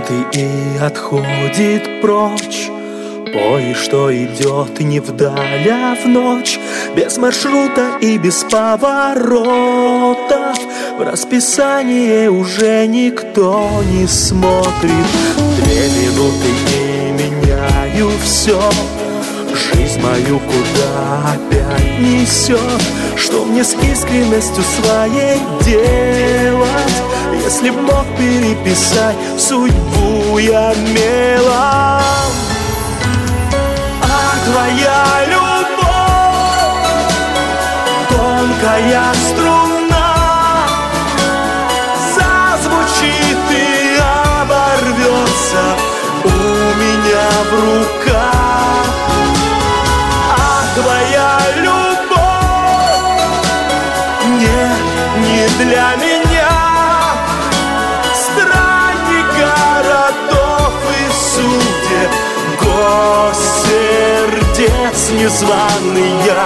минуты и отходит прочь. Поезд, что идет не вдаль, а в ночь, без маршрута и без поворотов. В расписание уже никто не смотрит. 2 минуты и меняю все. Жизнь мою куда опять несет. Что мне с искренностью своей делать, если б мог переписать судьбу я мелом? А твоя любовь, тонкая струна, зазвучит и оборвется у меня в руках. А твоя любовь не для меня. Странник городов и судеб, госсердец незваный я.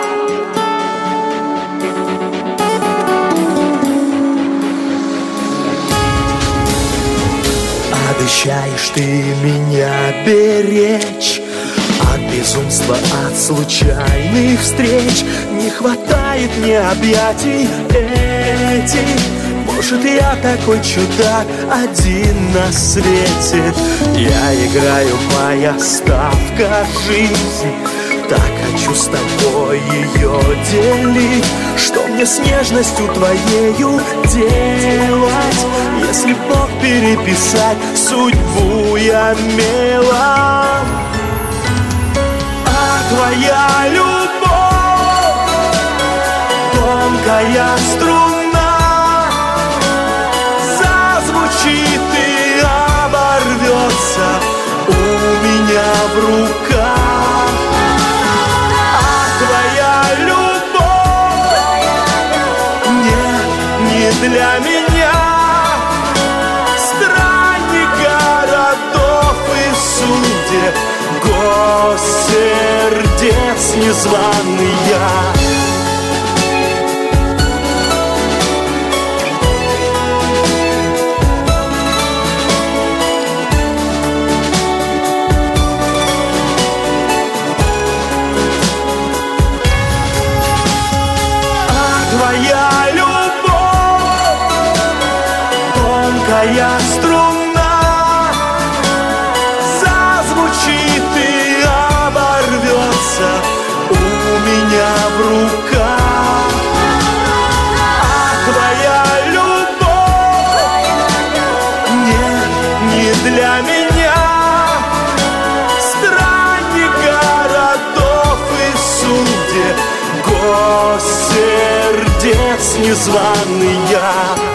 Обещаешь ты меня беречь от безумства, от случайных встреч. Не хватает мне объятий этих. Может, я такой чудак один на свете. Я играю, моя ставка жизнь. Так хочу с тобой ее делить. Что мне с нежностью твоею делать, если Бог переписать судьбу я мелом? А твоя любовь, тонкая струна, зазвучит и оборвется у меня в руках. А твоя любовь не для меня. Странник городов и судеб, госсердец незваный я. Твоя любовь, тонкая струна, зазвучит и оборвется у меня в руках. А твоя любовь не для меня. Странник городов и судеб, госсердец незваный я.